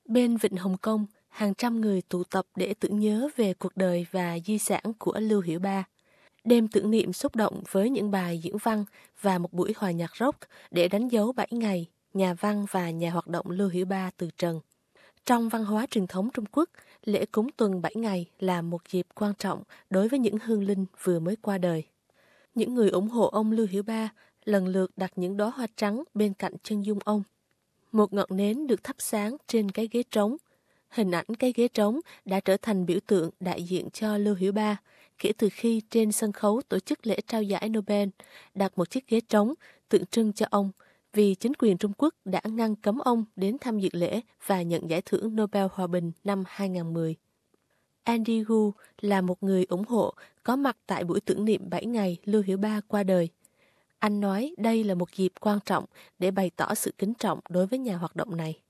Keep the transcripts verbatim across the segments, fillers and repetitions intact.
Bên Vịnh Hồng Kông, hàng trăm người tụ tập để tưởng nhớ về cuộc đời và di sản của Lưu Hiểu Ba. Đêm tưởng niệm xúc động với những bài diễn văn và một buổi hòa nhạc rock để đánh dấu bảy ngày nhà văn và nhà hoạt động Lưu Hiểu Ba từ trần. Trong văn hóa truyền thống Trung Quốc, lễ cúng tuần bảy ngày là một dịp quan trọng đối với những hương linh vừa mới qua đời. Những người ủng hộ ông Lưu Hiểu Ba lần lượt đặt những đóa hoa trắng bên cạnh chân dung ông. Một ngọn nến được thắp sáng trên cái ghế trống. Hình ảnh cái ghế trống đã trở thành biểu tượng đại diện cho Lưu Hiểu Ba kể từ khi trên sân khấu tổ chức lễ trao giải Nobel đặt một chiếc ghế trống tượng trưng cho ông vì chính quyền Trung Quốc đã ngăn cấm ông đến tham dự lễ và nhận giải thưởng Nobel Hòa bình năm hai không một không. Andy Gu là một người ủng hộ có mặt tại buổi tưởng niệm bảy ngày Lưu Hiểu Ba qua đời. Anh nói đây là một dịp quan trọng để bày tỏ sự kính trọng đối với nhà hoạt động này.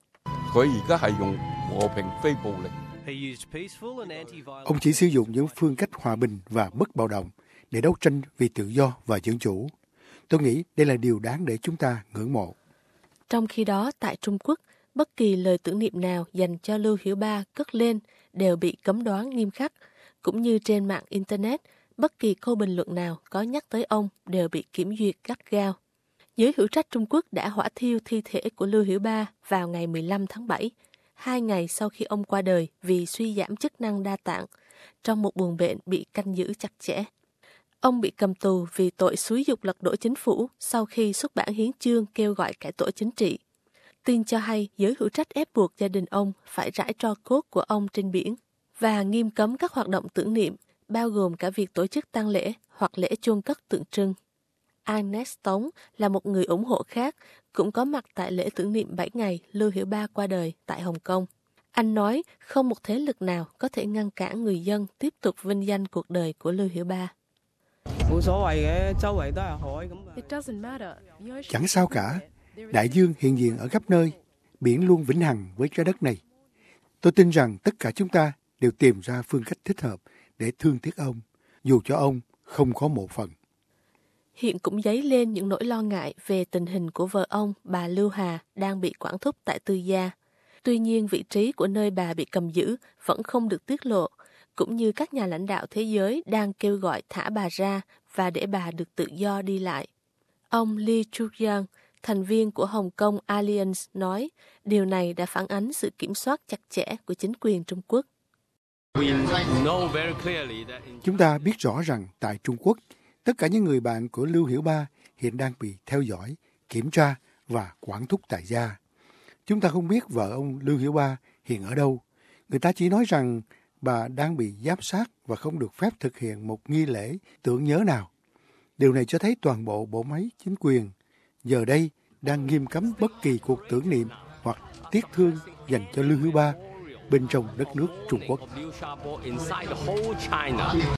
Ông chỉ sử dụng những phương cách hòa bình và bất bạo động để đấu tranh vì tự do và dân chủ. Tôi nghĩ đây là điều đáng để chúng ta ngưỡng mộ. Trong khi đó, tại Trung Quốc, bất kỳ lời tưởng niệm nào dành cho Lưu Hiểu Ba cất lên đều bị cấm đoán nghiêm khắc, cũng như trên mạng Internet, bất kỳ câu bình luận nào có nhắc tới ông đều bị kiểm duyệt gắt gao. Giới hữu trách Trung Quốc đã hỏa thiêu thi thể của Lưu Hiểu Ba vào ngày mười lăm tháng bảy, hai ngày sau khi ông qua đời vì suy giảm chức năng đa tạng, trong một buồng bệnh bị canh giữ chặt chẽ. Ông bị cầm tù vì tội xúi giục lật đổ chính phủ sau khi xuất bản hiến chương kêu gọi cải tổ chính trị. Tin cho hay giới hữu trách ép buộc gia đình ông phải rải tro cốt của ông trên biển và nghiêm cấm các hoạt động tưởng niệm, bao gồm cả việc tổ chức tang lễ hoặc lễ chôn cất tượng trưng. Agnes Tống là một người ủng hộ khác, cũng có mặt tại lễ tưởng niệm bảy ngày Lưu Hiểu Ba qua đời tại Hồng Kông. Anh nói không một thế lực nào có thể ngăn cản người dân tiếp tục vinh danh cuộc đời của Lưu Hiểu Ba. Chẳng sao cả, đại dương hiện diện ở khắp nơi, biển luôn vĩnh hằng với trái đất này. Tôi tin rằng tất cả chúng ta đều tìm ra phương cách thích hợp để thương tiếc ông, dù cho ông không có một phần. Hiện cũng dấy lên những nỗi lo ngại về tình hình của vợ ông, bà Lưu Hà, đang bị quản thúc tại Tư Gia. Tuy nhiên, vị trí của nơi bà bị cầm giữ vẫn không được tiết lộ, cũng như các nhà lãnh đạo thế giới đang kêu gọi thả bà ra và để bà được tự do đi lại. Ông Lee Chu-young, thành viên của Hồng Kông Alliance, nói điều này đã phản ánh sự kiểm soát chặt chẽ của chính quyền Trung Quốc. Chúng ta biết rõ rằng tại Trung Quốc, tất cả những người bạn của Lưu Hiểu Ba hiện đang bị theo dõi, kiểm tra và quản thúc tại gia. Chúng ta không biết vợ ông Lưu Hiểu Ba hiện ở đâu. Người ta chỉ nói rằng bà đang bị giám sát và không được phép thực hiện một nghi lễ tưởng nhớ nào. Điều này cho thấy toàn bộ bộ máy chính quyền giờ đây đang nghiêm cấm bất kỳ cuộc tưởng niệm hoặc tiếc thương dành cho Lưu Hiểu Ba bên trong đất nước Trung Quốc.